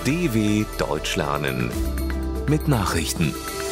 DW Deutsch lernen mit Nachrichten.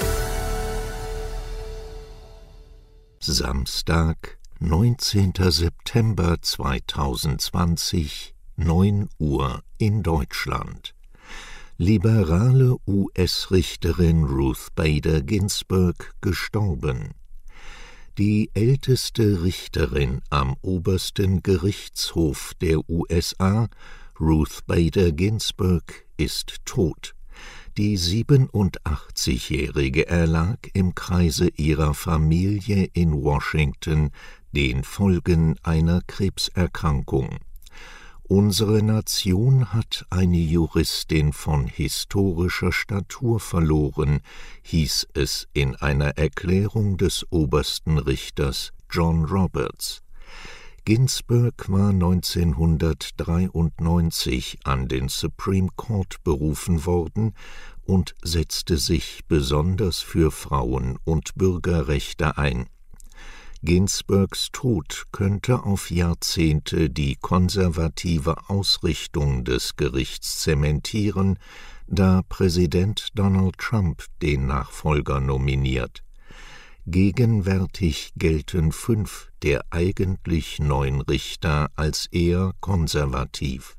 Samstag, 19. September 2020, 9 Uhr in Deutschland. Liberale US-Richterin Ruth Bader Ginsburg gestorben. Die älteste Richterin am obersten Gerichtshof der USA, Ruth Bader Ginsburg, ist tot. Die 87-Jährige erlag im Kreise ihrer Familie in Washington den Folgen einer Krebserkrankung. Unsere Nation hat eine Juristin von historischer Statur verloren, hieß es in einer Erklärung des obersten Richters John Roberts. Ginsburg war 1993 an den Supreme Court berufen worden und setzte sich besonders für Frauen- und Bürgerrechte ein. Ginsburgs Tod könnte auf Jahrzehnte die konservative Ausrichtung des Gerichts zementieren, da Präsident Donald Trump den Nachfolger nominiert. Gegenwärtig gelten 5 der eigentlich 9 Richter als eher konservativ.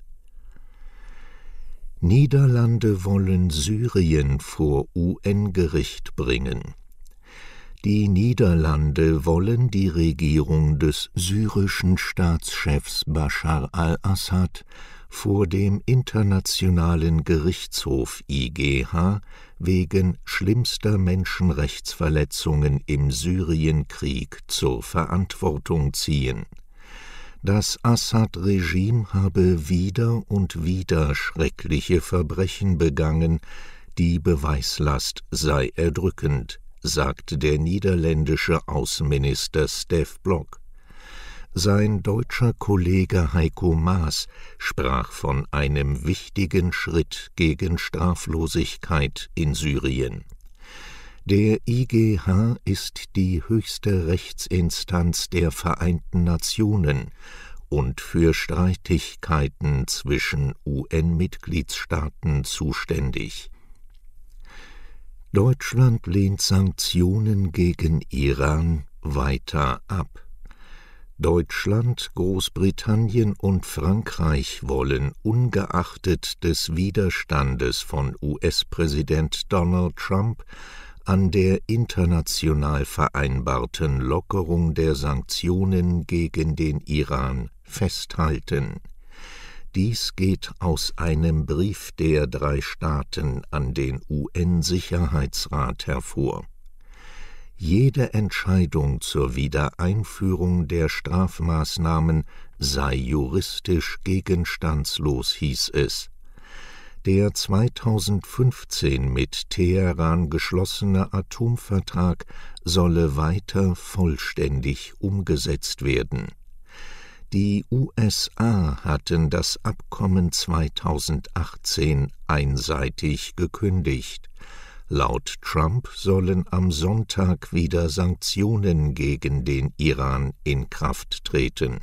Niederlande wollen Syrien vor UN-Gericht bringen. Die Niederlande wollen die Regierung des syrischen Staatschefs Bashar al-Assad vor dem Internationalen Gerichtshof IGH wegen schlimmster Menschenrechtsverletzungen im Syrienkrieg zur Verantwortung ziehen. Das Assad-Regime habe wieder und wieder schreckliche Verbrechen begangen, die Beweislast sei erdrückend, sagte der niederländische Außenminister Stef Blok. Sein deutscher Kollege Heiko Maas sprach von einem wichtigen Schritt gegen Straflosigkeit in Syrien. Der IGH ist die höchste Rechtsinstanz der Vereinten Nationen und für Streitigkeiten zwischen UN-Mitgliedstaaten zuständig. Deutschland lehnt Sanktionen gegen Iran weiter ab. Deutschland, Großbritannien und Frankreich wollen ungeachtet des Widerstandes von US-Präsident Donald Trump an der international vereinbarten Lockerung der Sanktionen gegen den Iran festhalten. Dies geht aus einem Brief der 3 Staaten an den UN-Sicherheitsrat hervor. Jede Entscheidung zur Wiedereinführung der Strafmaßnahmen sei juristisch gegenstandslos, hieß es. Der 2015 mit Teheran geschlossene Atomvertrag solle weiter vollständig umgesetzt werden. Die USA hatten das Abkommen 2018 einseitig gekündigt. Laut Trump sollen am Sonntag wieder Sanktionen gegen den Iran in Kraft treten.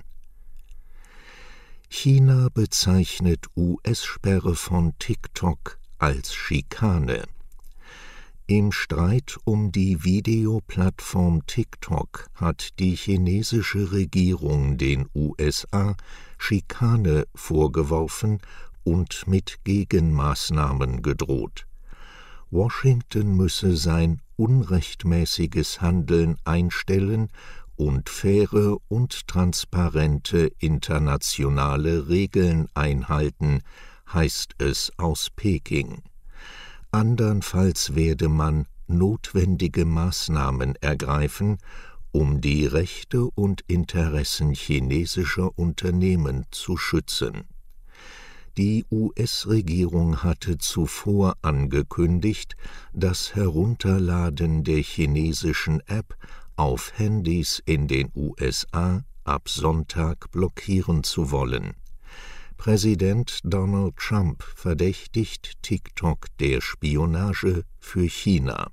China bezeichnet US-Sperre von TikTok als Schikane. Im Streit um die Videoplattform TikTok hat die chinesische Regierung den USA Schikane vorgeworfen und mit Gegenmaßnahmen gedroht. Washington müsse sein unrechtmäßiges Handeln einstellen und faire und transparente internationale Regeln einhalten, heißt es aus Peking. Andernfalls werde man notwendige Maßnahmen ergreifen, um die Rechte und Interessen chinesischer Unternehmen zu schützen. Die US-Regierung hatte zuvor angekündigt, das Herunterladen der chinesischen App auf Handys in den USA ab Sonntag blockieren zu wollen. Präsident Donald Trump verdächtigt TikTok der Spionage für China.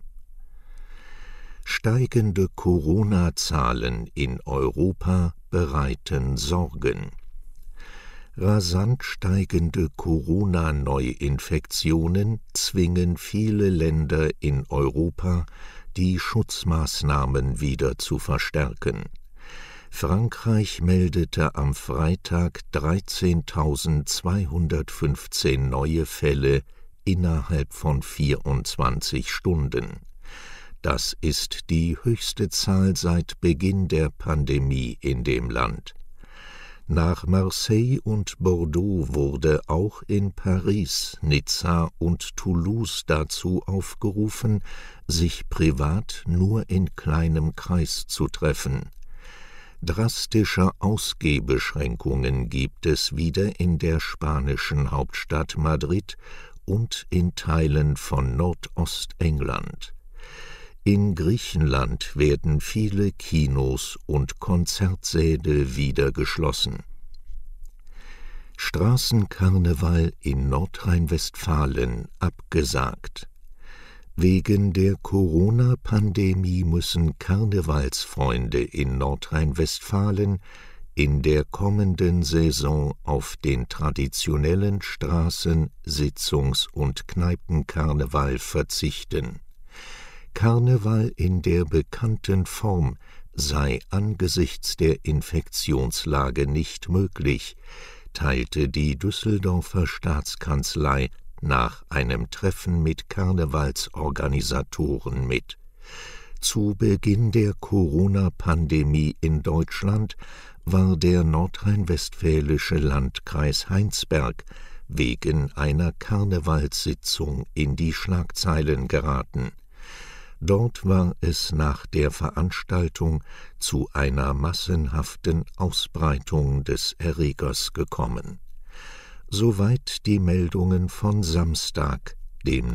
Steigende Corona-Zahlen in Europa bereiten Sorgen. Rasant steigende Corona-Neuinfektionen zwingen viele Länder in Europa, die Schutzmaßnahmen wieder zu verstärken. Frankreich meldete am Freitag 13.215 neue Fälle innerhalb von 24 Stunden. Das ist die höchste Zahl seit Beginn der Pandemie in dem Land. Nach Marseille und Bordeaux wurde auch in Paris, Nizza und Toulouse dazu aufgerufen, sich privat nur in kleinem Kreis zu treffen. Drastische Ausgehbeschränkungen gibt es wieder in der spanischen Hauptstadt Madrid und in Teilen von Nordostengland. In Griechenland werden viele Kinos und Konzertsäle wieder geschlossen. Straßenkarneval in Nordrhein-Westfalen abgesagt. Wegen der Corona-Pandemie müssen Karnevalsfreunde in Nordrhein-Westfalen in der kommenden Saison auf den traditionellen Straßen-, Sitzungs- und Kneipenkarneval verzichten. Karneval in der bekannten Form sei angesichts der Infektionslage nicht möglich, teilte die Düsseldorfer Staatskanzlei nach einem Treffen mit Karnevalsorganisatoren mit. Zu Beginn der Corona-Pandemie in Deutschland war der nordrhein-westfälische Landkreis Heinsberg wegen einer Karnevalssitzung in die Schlagzeilen geraten. Dort war es nach der Veranstaltung zu einer massenhaften Ausbreitung des Erregers gekommen. Soweit die Meldungen von Samstag, dem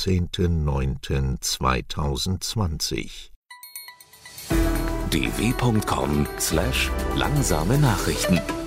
19.09.2020. dw.com/langsame Nachrichten